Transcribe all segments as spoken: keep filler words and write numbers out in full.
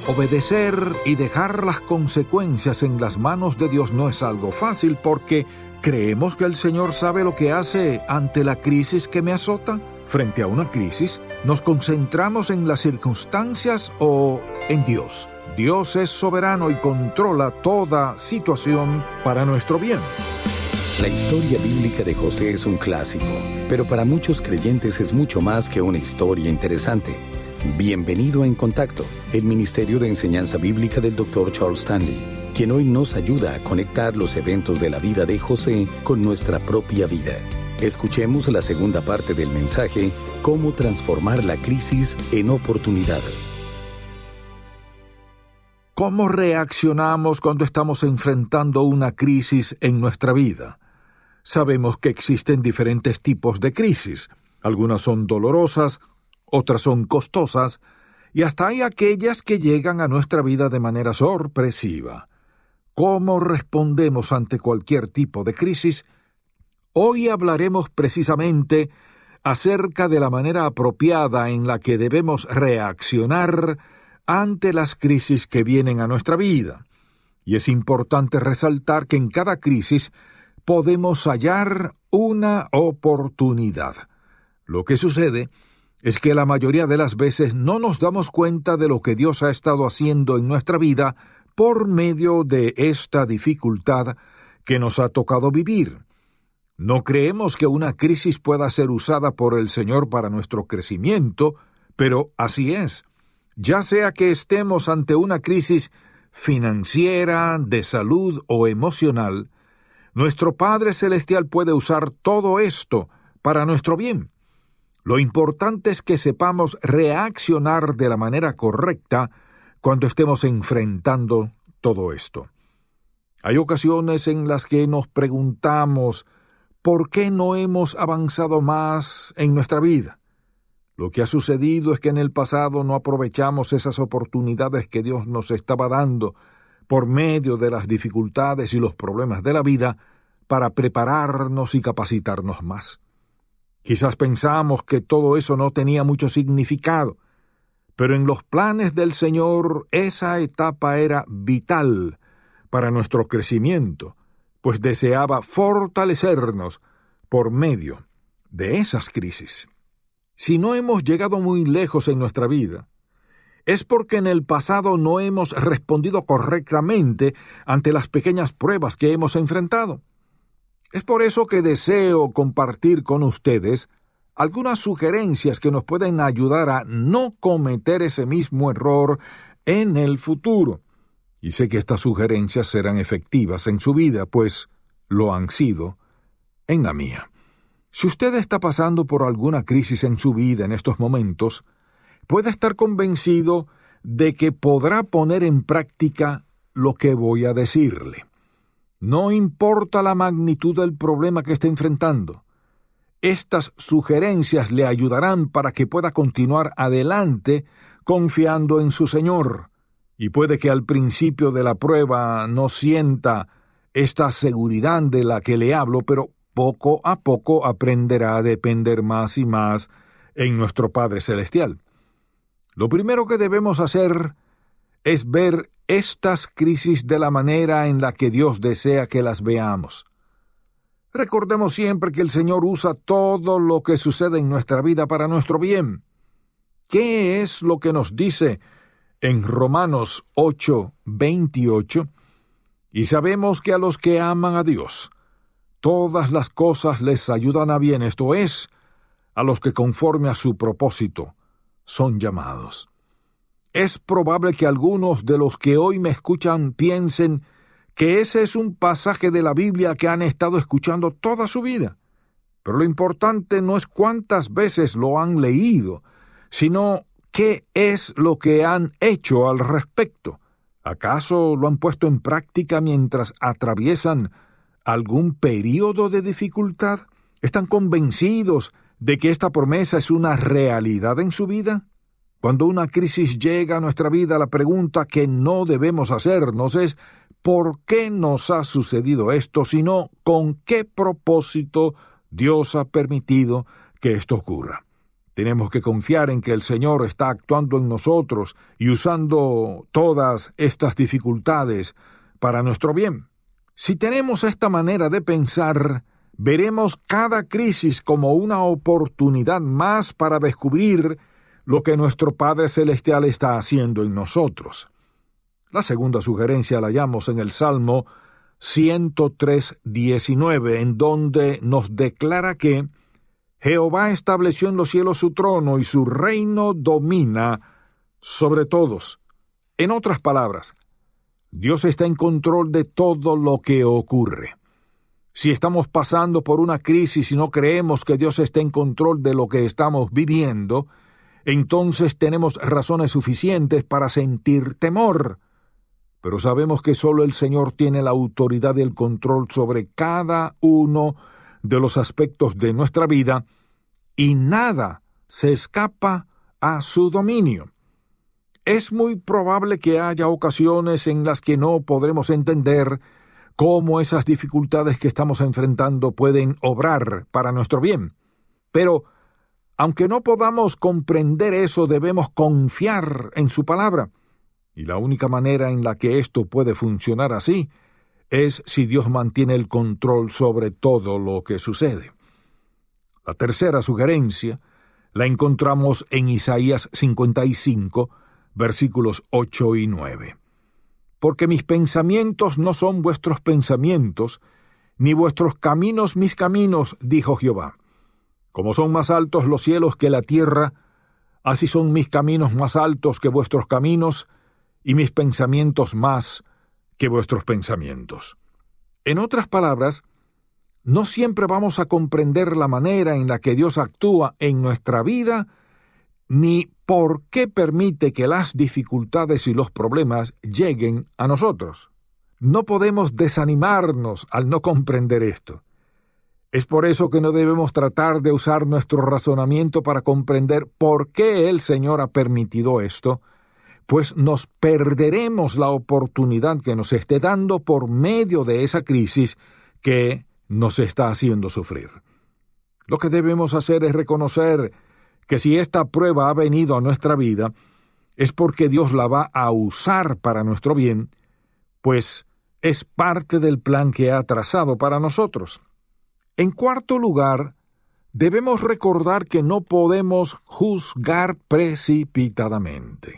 Obedecer y dejar las consecuencias en las manos de Dios no es algo fácil porque creemos que el Señor sabe lo que hace ante la crisis que me azota. Frente a una crisis, ¿nos concentramos en las circunstancias o en Dios? Dios es soberano y controla toda situación para nuestro bien. La historia bíblica de José es un clásico, pero para muchos creyentes es mucho más que una historia interesante. Bienvenido a En Contacto, el Ministerio de Enseñanza Bíblica del doctor Charles Stanley, quien hoy nos ayuda a conectar los eventos de la vida de José con nuestra propia vida. Escuchemos la segunda parte del mensaje, Cómo transformar la crisis en oportunidad. ¿Cómo reaccionamos cuando estamos enfrentando una crisis en nuestra vida? Sabemos que existen diferentes tipos de crisis. Algunas son dolorosas, otras son costosas, y hasta hay aquellas que llegan a nuestra vida de manera sorpresiva. ¿Cómo respondemos ante cualquier tipo de crisis? Hoy hablaremos precisamente acerca de la manera apropiada en la que debemos reaccionar ante las crisis que vienen a nuestra vida. Y es importante resaltar que en cada crisis podemos hallar una oportunidad. Lo que sucede es que la mayoría de las veces no nos damos cuenta de lo que Dios ha estado haciendo en nuestra vida por medio de esta dificultad que nos ha tocado vivir. No creemos que una crisis pueda ser usada por el Señor para nuestro crecimiento, pero así es. Ya sea que estemos ante una crisis financiera, de salud o emocional, nuestro Padre Celestial puede usar todo esto para nuestro bien. Lo importante es que sepamos reaccionar de la manera correcta cuando estemos enfrentando todo esto. Hay ocasiones en las que nos preguntamos ¿por qué no hemos avanzado más en nuestra vida? Lo que ha sucedido es que en el pasado no aprovechamos esas oportunidades que Dios nos estaba dando por medio de las dificultades y los problemas de la vida para prepararnos y capacitarnos más. Quizás pensamos que todo eso no tenía mucho significado, pero en los planes del Señor esa etapa era vital para nuestro crecimiento, pues deseaba fortalecernos por medio de esas crisis. Si no hemos llegado muy lejos en nuestra vida, es porque en el pasado no hemos respondido correctamente ante las pequeñas pruebas que hemos enfrentado. Es por eso que deseo compartir con ustedes algunas sugerencias que nos pueden ayudar a no cometer ese mismo error en el futuro. Y sé que estas sugerencias serán efectivas en su vida, pues lo han sido en la mía. Si usted está pasando por alguna crisis en su vida en estos momentos, puede estar convencido de que podrá poner en práctica lo que voy a decirle. No importa la magnitud del problema que esté enfrentando, estas sugerencias le ayudarán para que pueda continuar adelante confiando en su Señor. Y puede que al principio de la prueba no sienta esta seguridad de la que le hablo, pero poco a poco aprenderá a depender más y más en nuestro Padre Celestial. Lo primero que debemos hacer es ver estas crisis de la manera en la que Dios desea que las veamos. Recordemos siempre que el Señor usa todo lo que sucede en nuestra vida para nuestro bien. ¿Qué es lo que nos dice en Romanos ocho veintiocho? Y sabemos que a los que aman a Dios, todas las cosas les ayudan a bien, esto es, a los que conforme a su propósito son llamados. Es probable que algunos de los que hoy me escuchan piensen que ese es un pasaje de la Biblia que han estado escuchando toda su vida. Pero lo importante no es cuántas veces lo han leído, sino qué es lo que han hecho al respecto. ¿Acaso lo han puesto en práctica mientras atraviesan algún período de dificultad? ¿Están convencidos de que esta promesa es una realidad en su vida? Cuando una crisis llega a nuestra vida, la pregunta que no debemos hacernos es ¿por qué nos ha sucedido esto? Sino ¿con qué propósito Dios ha permitido que esto ocurra? Tenemos que confiar en que el Señor está actuando en nosotros y usando todas estas dificultades para nuestro bien. Si tenemos esta manera de pensar, veremos cada crisis como una oportunidad más para descubrir lo que nuestro Padre Celestial está haciendo en nosotros. La segunda sugerencia la hallamos en el Salmo ciento tres, diecinueve, en donde nos declara que Jehová estableció en los cielos su trono y su reino domina sobre todos. En otras palabras, Dios está en control de todo lo que ocurre. Si estamos pasando por una crisis y no creemos que Dios esté en control de lo que estamos viviendo, entonces tenemos razones suficientes para sentir temor. Pero sabemos que solo el Señor tiene la autoridad y el control sobre cada uno de los aspectos de nuestra vida, y nada se escapa a su dominio. Es muy probable que haya ocasiones en las que no podremos entender cómo esas dificultades que estamos enfrentando pueden obrar para nuestro bien. Pero, aunque no podamos comprender eso, debemos confiar en su palabra. Y la única manera en la que esto puede funcionar así es si Dios mantiene el control sobre todo lo que sucede. La tercera sugerencia la encontramos en Isaías cincuenta y cinco, versículos ocho y nueve. Porque mis pensamientos no son vuestros pensamientos, ni vuestros caminos mis caminos, dijo Jehová. Como son más altos los cielos que la tierra, así son mis caminos más altos que vuestros caminos, y mis pensamientos más que vuestros pensamientos. En otras palabras, no siempre vamos a comprender la manera en la que Dios actúa en nuestra vida, ni por qué permite que las dificultades y los problemas lleguen a nosotros. No podemos desanimarnos al no comprender esto. Es por eso que no debemos tratar de usar nuestro razonamiento para comprender por qué el Señor ha permitido esto, pues nos perderemos la oportunidad que nos esté dando por medio de esa crisis que nos está haciendo sufrir. Lo que debemos hacer es reconocer que si esta prueba ha venido a nuestra vida, es porque Dios la va a usar para nuestro bien, pues es parte del plan que ha trazado para nosotros. En cuarto lugar, debemos recordar que no podemos juzgar precipitadamente.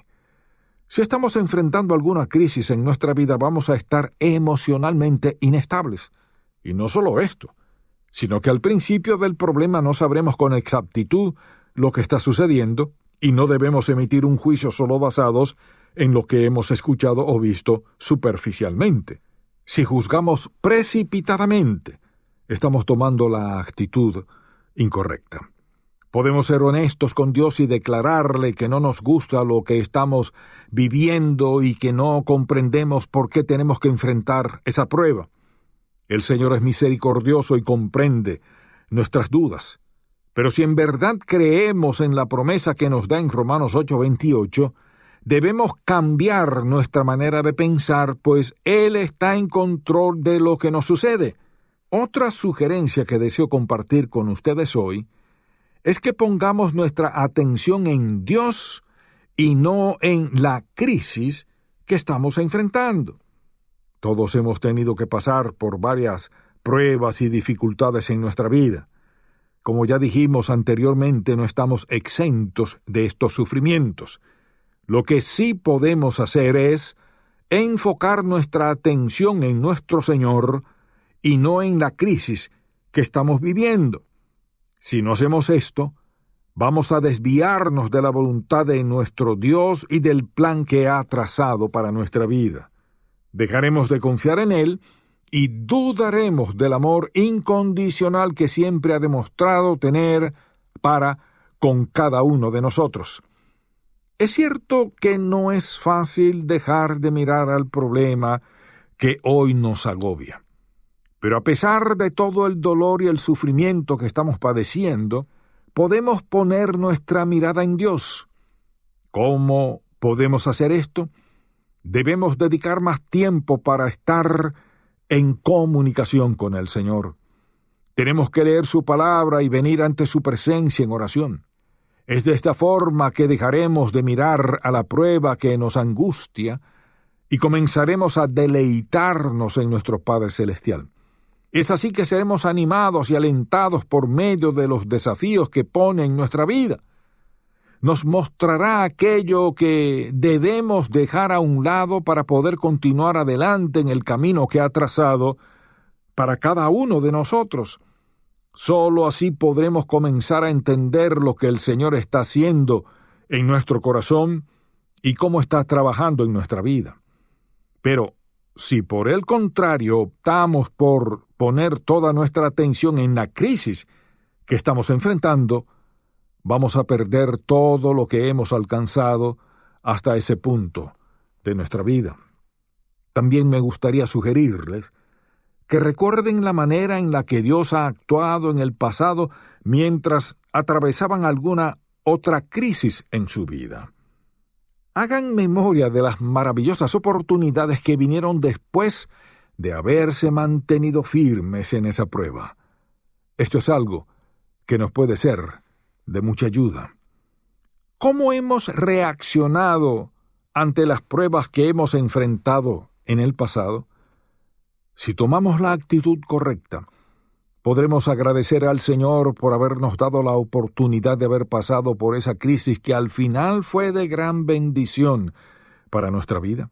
Si estamos enfrentando alguna crisis en nuestra vida, vamos a estar emocionalmente inestables. Y no solo esto, sino que al principio del problema no sabremos con exactitud lo que está sucediendo, y no debemos emitir un juicio solo basados en lo que hemos escuchado o visto superficialmente. Si juzgamos precipitadamente, estamos tomando la actitud incorrecta. Podemos ser honestos con Dios y declararle que no nos gusta lo que estamos viviendo y que no comprendemos por qué tenemos que enfrentar esa prueba. El Señor es misericordioso y comprende nuestras dudas. Pero si en verdad creemos en la promesa que nos da en Romanos ocho veintiocho, debemos cambiar nuestra manera de pensar, pues Él está en control de lo que nos sucede. Otra sugerencia que deseo compartir con ustedes hoy es que pongamos nuestra atención en Dios y no en la crisis que estamos enfrentando. Todos hemos tenido que pasar por varias pruebas y dificultades en nuestra vida. Como ya dijimos anteriormente, no estamos exentos de estos sufrimientos. Lo que sí podemos hacer es enfocar nuestra atención en nuestro Señor y no en la crisis que estamos viviendo. Si no hacemos esto, vamos a desviarnos de la voluntad de nuestro Dios y del plan que ha trazado para nuestra vida. Dejaremos de confiar en Él y dudaremos del amor incondicional que siempre ha demostrado tener para con cada uno de nosotros. Es cierto que no es fácil dejar de mirar al problema que hoy nos agobia. Pero a pesar de todo el dolor y el sufrimiento que estamos padeciendo, podemos poner nuestra mirada en Dios. ¿Cómo podemos hacer esto? Debemos dedicar más tiempo para estar en comunicación con el Señor. Tenemos que leer su palabra y venir ante su presencia en oración. Es de esta forma que dejaremos de mirar a la prueba que nos angustia y comenzaremos a deleitarnos en nuestro Padre Celestial. Es así que seremos animados y alentados por medio de los desafíos que pone en nuestra vida. Nos mostrará aquello que debemos dejar a un lado para poder continuar adelante en el camino que ha trazado para cada uno de nosotros. Solo así podremos comenzar a entender lo que el Señor está haciendo en nuestro corazón y cómo está trabajando en nuestra vida. Pero si por el contrario optamos por poner toda nuestra atención en la crisis que estamos enfrentando, vamos a perder todo lo que hemos alcanzado hasta ese punto de nuestra vida. También me gustaría sugerirles que recuerden la manera en la que Dios ha actuado en el pasado mientras atravesaban alguna otra crisis en su vida. Hagan memoria de las maravillosas oportunidades que vinieron después de haberse mantenido firmes en esa prueba. Esto es algo que nos puede ser de mucha ayuda. ¿Cómo hemos reaccionado ante las pruebas que hemos enfrentado en el pasado? Si tomamos la actitud correcta, podremos agradecer al Señor por habernos dado la oportunidad de haber pasado por esa crisis que al final fue de gran bendición para nuestra vida.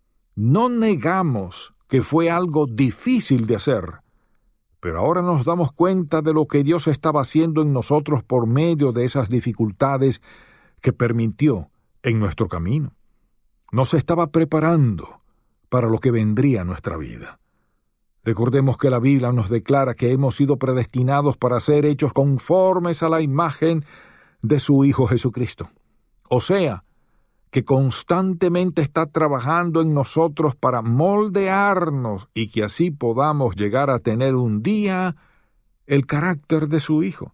No negamos que fue algo difícil de hacer, pero ahora nos damos cuenta de lo que Dios estaba haciendo en nosotros por medio de esas dificultades que permitió en nuestro camino. Nos estaba preparando para lo que vendría a nuestra vida. Recordemos que la Biblia nos declara que hemos sido predestinados para ser hechos conformes a la imagen de su Hijo Jesucristo. O sea, que constantemente está trabajando en nosotros para moldearnos y que así podamos llegar a tener un día el carácter de su Hijo.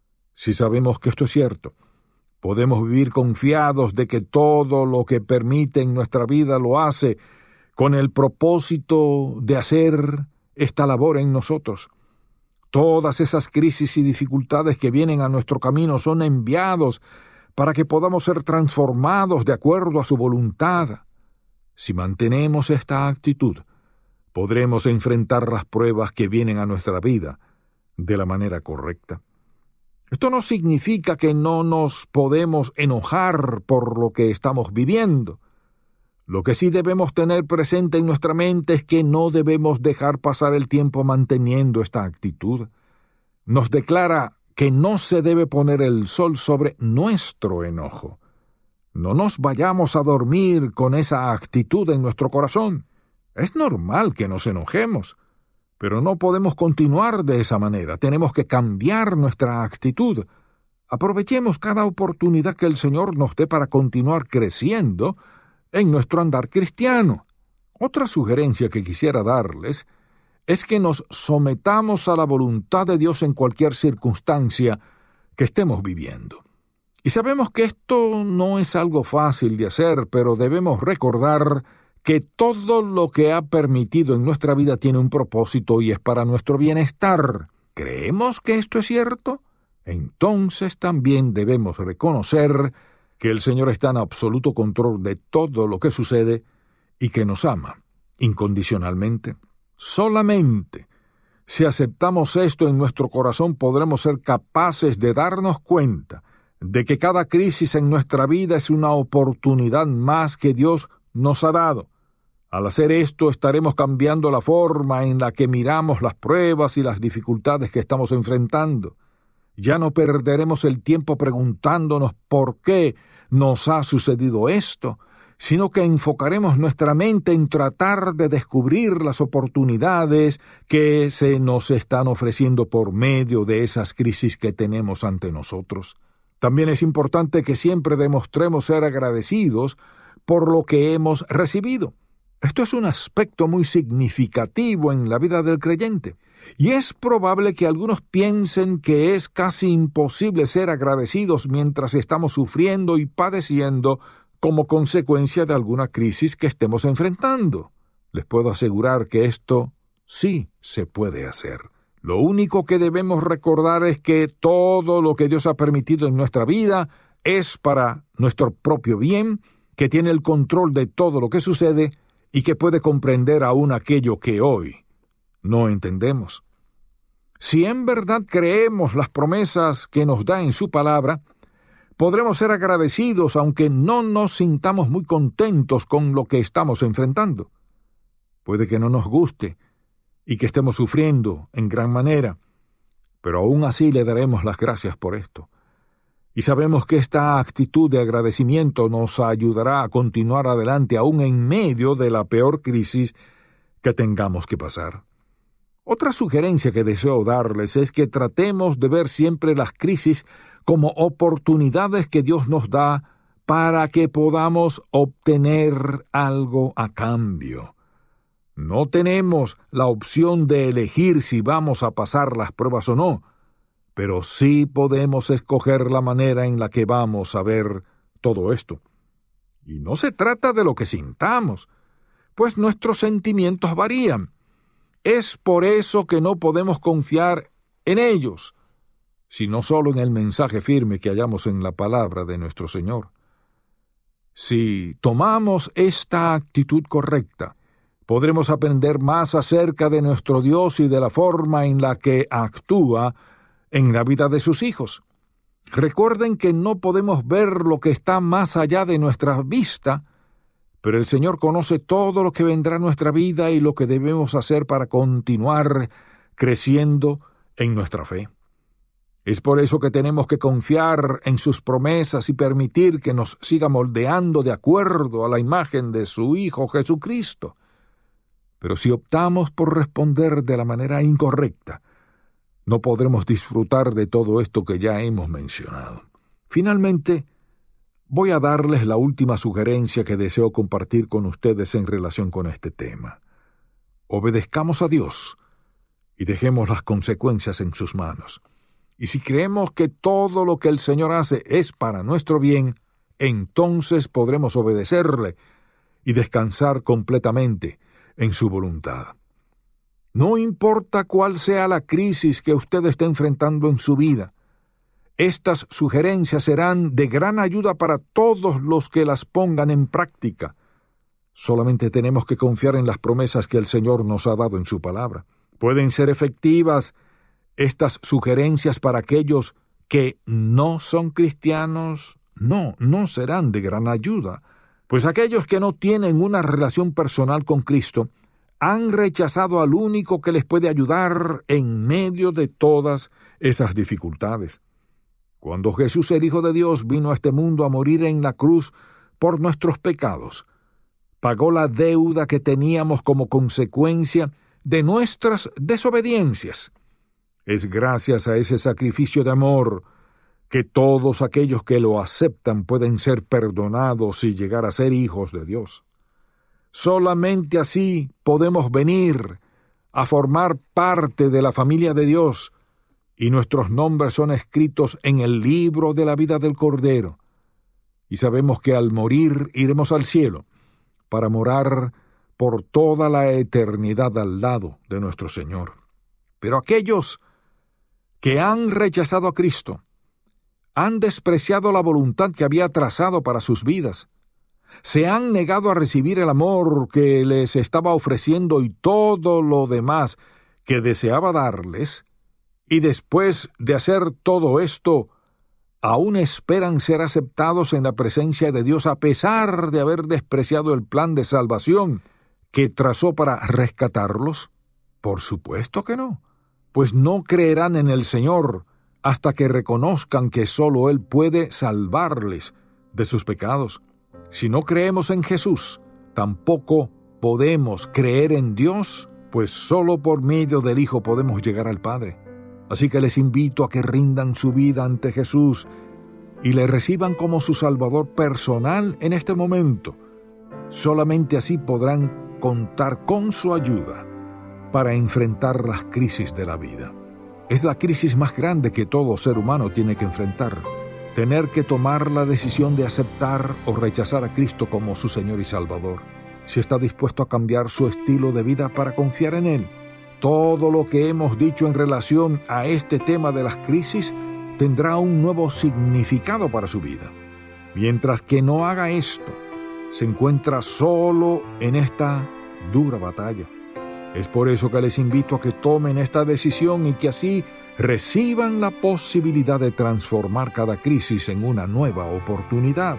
Si sabemos que esto es cierto, podemos vivir confiados de que todo lo que permite en nuestra vida lo hace con el propósito de hacer esta labor en nosotros. Todas esas crisis y dificultades que vienen a nuestro camino son enviados para que podamos ser transformados de acuerdo a su voluntad. Si mantenemos esta actitud, podremos enfrentar las pruebas que vienen a nuestra vida de la manera correcta. Esto no significa que no nos podemos enojar por lo que estamos viviendo. Lo que sí debemos tener presente en nuestra mente es que no debemos dejar pasar el tiempo manteniendo esta actitud. Nos declara que no se debe poner el sol sobre nuestro enojo. No nos vayamos a dormir con esa actitud en nuestro corazón. Es normal que nos enojemos, pero no podemos continuar de esa manera. Tenemos que cambiar nuestra actitud. Aprovechemos cada oportunidad que el Señor nos dé para continuar creciendo en nuestro andar cristiano. Otra sugerencia que quisiera darles es que nos sometamos a la voluntad de Dios en cualquier circunstancia que estemos viviendo. Y sabemos que esto no es algo fácil de hacer, pero debemos recordar que todo lo que ha permitido en nuestra vida tiene un propósito y es para nuestro bienestar. ¿Creemos que esto es cierto? Entonces también debemos reconocer que el Señor está en absoluto control de todo lo que sucede y que nos ama incondicionalmente. Solamente si aceptamos esto en nuestro corazón podremos ser capaces de darnos cuenta de que cada crisis en nuestra vida es una oportunidad más que Dios nos ha dado. Al hacer esto estaremos cambiando la forma en la que miramos las pruebas y las dificultades que estamos enfrentando. Ya no perderemos el tiempo preguntándonos por qué nos ha sucedido esto, sino que enfocaremos nuestra mente en tratar de descubrir las oportunidades que se nos están ofreciendo por medio de esas crisis que tenemos ante nosotros. También es importante que siempre demostremos ser agradecidos por lo que hemos recibido. Esto es un aspecto muy significativo en la vida del creyente. Y es probable que algunos piensen que es casi imposible ser agradecidos mientras estamos sufriendo y padeciendo como consecuencia de alguna crisis que estemos enfrentando. Les puedo asegurar que esto sí se puede hacer. Lo único que debemos recordar es que todo lo que Dios ha permitido en nuestra vida es para nuestro propio bien, que tiene el control de todo lo que sucede y que puede comprender aún aquello que hoy no entendemos. Si en verdad creemos las promesas que nos da en su palabra, podremos ser agradecidos aunque no nos sintamos muy contentos con lo que estamos enfrentando. Puede que no nos guste y que estemos sufriendo en gran manera, pero aún así le daremos las gracias por esto. Y sabemos que esta actitud de agradecimiento nos ayudará a continuar adelante aún en medio de la peor crisis que tengamos que pasar. Otra sugerencia que deseo darles es que tratemos de ver siempre las crisis como oportunidades que Dios nos da para que podamos obtener algo a cambio. No tenemos la opción de elegir si vamos a pasar las pruebas o no, pero sí podemos escoger la manera en la que vamos a ver todo esto. Y no se trata de lo que sintamos, pues nuestros sentimientos varían. Es por eso que no podemos confiar en ellos, sino solo en el mensaje firme que hallamos en la palabra de nuestro Señor. Si tomamos esta actitud correcta, podremos aprender más acerca de nuestro Dios y de la forma en la que actúa en la vida de sus hijos. Recuerden que no podemos ver lo que está más allá de nuestra vista, pero el Señor conoce todo lo que vendrá a nuestra vida y lo que debemos hacer para continuar creciendo en nuestra fe. Es por eso que tenemos que confiar en sus promesas y permitir que nos siga moldeando de acuerdo a la imagen de su Hijo Jesucristo. Pero si optamos por responder de la manera incorrecta, no podremos disfrutar de todo esto que ya hemos mencionado. Finalmente, voy a darles la última sugerencia que deseo compartir con ustedes en relación con este tema. Obedezcamos a Dios y dejemos las consecuencias en sus manos. Y si creemos que todo lo que el Señor hace es para nuestro bien, entonces podremos obedecerle y descansar completamente en su voluntad. No importa cuál sea la crisis que usted esté enfrentando en su vida, estas sugerencias serán de gran ayuda para todos los que las pongan en práctica. Solamente tenemos que confiar en las promesas que el Señor nos ha dado en su palabra. Pueden ser efectivas estas sugerencias para aquellos que no son cristianos. No, no serán de gran ayuda, pues aquellos que no tienen una relación personal con Cristo han rechazado al único que les puede ayudar en medio de todas esas dificultades. Cuando Jesús, el Hijo de Dios, vino a este mundo a morir en la cruz por nuestros pecados, pagó la deuda que teníamos como consecuencia de nuestras desobediencias. Es gracias a ese sacrificio de amor que todos aquellos que lo aceptan pueden ser perdonados y llegar a ser hijos de Dios. Solamente así podemos venir a formar parte de la familia de Dios, y nuestros nombres son escritos en el libro de la vida del Cordero. Y sabemos que al morir iremos al cielo, para morar por toda la eternidad al lado de nuestro Señor. Pero aquellos que han rechazado a Cristo, han despreciado la voluntad que había trazado para sus vidas, se han negado a recibir el amor que les estaba ofreciendo y todo lo demás que deseaba darles, y después de hacer todo esto, aún esperan ser aceptados en la presencia de Dios a pesar de haber despreciado el plan de salvación que trazó para rescatarlos. Por supuesto que no, pues no creerán en el Señor hasta que reconozcan que solo Él puede salvarles de sus pecados. Si no creemos en Jesús, tampoco podemos creer en Dios, pues solo por medio del Hijo podemos llegar al Padre. Así que les invito a que rindan su vida ante Jesús y le reciban como su Salvador personal en este momento. Solamente así podrán contar con su ayuda para enfrentar las crisis de la vida. Es la crisis más grande que todo ser humano tiene que enfrentar. Tener que tomar la decisión de aceptar o rechazar a Cristo como su Señor y Salvador. Si está dispuesto a cambiar su estilo de vida para confiar en Él. Todo lo que hemos dicho en relación a este tema de las crisis tendrá un nuevo significado para su vida. Mientras que no haga esto, se encuentra solo en esta dura batalla. Es por eso que les invito a que tomen esta decisión y que así reciban la posibilidad de transformar cada crisis en una nueva oportunidad.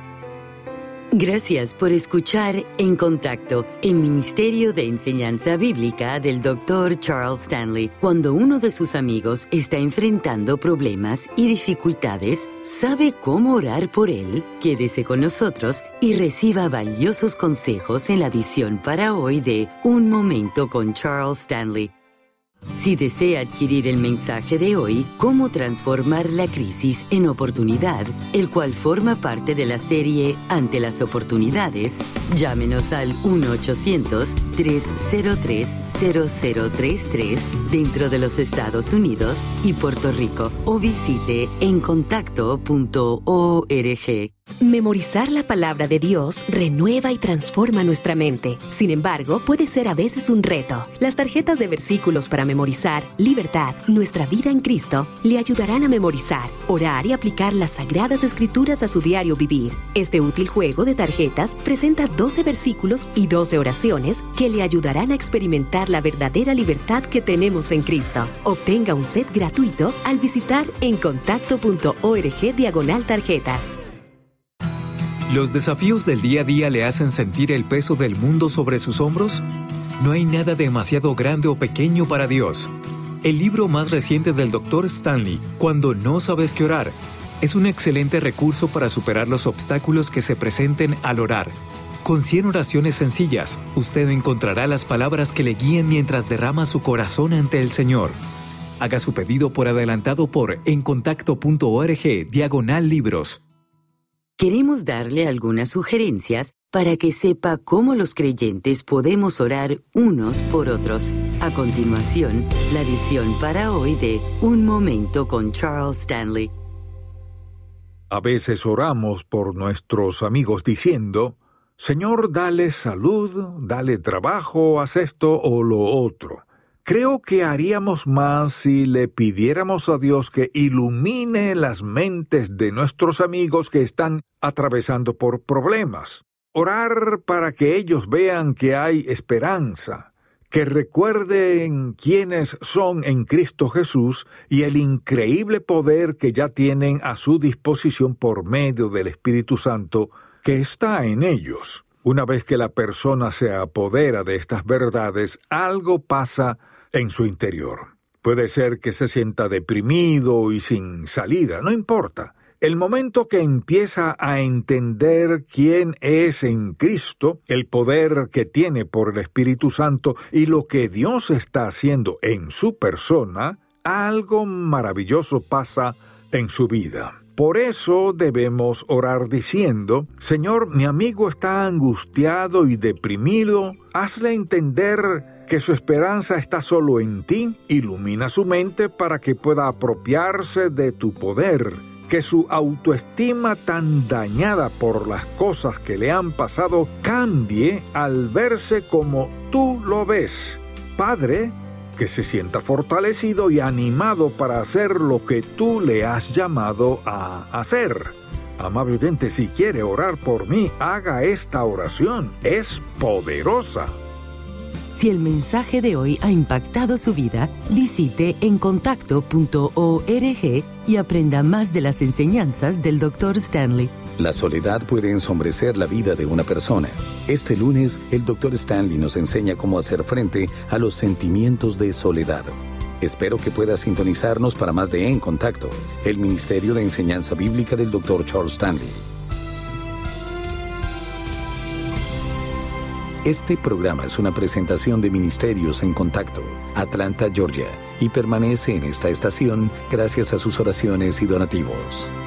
Gracias por escuchar En Contacto, el Ministerio de Enseñanza Bíblica del doctor Charles Stanley. Cuando uno de sus amigos está enfrentando problemas y dificultades, ¿sabe cómo orar por él? Quédese con nosotros y reciba valiosos consejos en la edición para hoy de Un Momento con Charles Stanley. Si desea adquirir el mensaje de hoy, Cómo transformar la crisis en oportunidad, el cual forma parte de la serie Ante las oportunidades, llámenos al uno ochocientos, tres cero tres, cero cero tres tres dentro de los Estados Unidos y Puerto Rico o visite en contacto punto org. Memorizar la palabra de Dios renueva y transforma nuestra mente. Sin embargo, puede ser a veces un reto. Las tarjetas de versículos para memorizar, Libertad, Nuestra Vida en Cristo, le ayudarán a memorizar, orar y aplicar las Sagradas Escrituras a su diario vivir. Este útil juego de tarjetas presenta doce versículos y doce oraciones que le ayudarán a experimentar la verdadera libertad que tenemos en Cristo. Obtenga un set gratuito al visitar en contacto punto org diagonal tarjetas. ¿Los desafíos del día a día le hacen sentir el peso del mundo sobre sus hombros? No hay nada demasiado grande o pequeño para Dios. El libro más reciente del doctor Stanley, Cuando no sabes qué orar, es un excelente recurso para superar los obstáculos que se presenten al orar. Con cien oraciones sencillas, usted encontrará las palabras que le guíen mientras derrama su corazón ante el Señor. Haga su pedido por adelantado por en contacto punto org diagonal libros. Queremos darle algunas sugerencias para que sepa cómo los creyentes podemos orar unos por otros. A continuación, la edición para hoy de Un Momento con Charles Stanley. A veces oramos por nuestros amigos diciendo: Señor, dale salud, dale trabajo, haz esto o lo otro. Creo que haríamos más si le pidiéramos a Dios que ilumine las mentes de nuestros amigos que están atravesando por problemas. Orar para que ellos vean que hay esperanza, que recuerden quiénes son en Cristo Jesús y el increíble poder que ya tienen a su disposición por medio del Espíritu Santo que está en ellos. Una vez que la persona se apodera de estas verdades, algo pasa en su interior. Puede ser que se sienta deprimido y sin salida, no importa. El momento que empieza a entender quién es en Cristo, el poder que tiene por el Espíritu Santo y lo que Dios está haciendo en su persona, algo maravilloso pasa en su vida. Por eso debemos orar diciendo: Señor, mi amigo está angustiado y deprimido, hazle entender que su esperanza está solo en ti, ilumina su mente para que pueda apropiarse de tu poder, que su autoestima tan dañada por las cosas que le han pasado cambie al verse como tú lo ves. Padre, que se sienta fortalecido y animado para hacer lo que tú le has llamado a hacer. Amable oyente, si quiere orar por mí, haga esta oración. Es poderosa. Si el mensaje de hoy ha impactado su vida, visite en contacto punto org y aprenda más de las enseñanzas del doctor Stanley. La soledad puede ensombrecer la vida de una persona. Este lunes, el doctor Stanley nos enseña cómo hacer frente a los sentimientos de soledad. Espero que pueda sintonizarnos para más de En Contacto, el Ministerio de Enseñanza Bíblica del doctor Charles Stanley. Este programa es una presentación de Ministerios en Contacto, Atlanta, Georgia, y permanece en esta estación gracias a sus oraciones y donativos.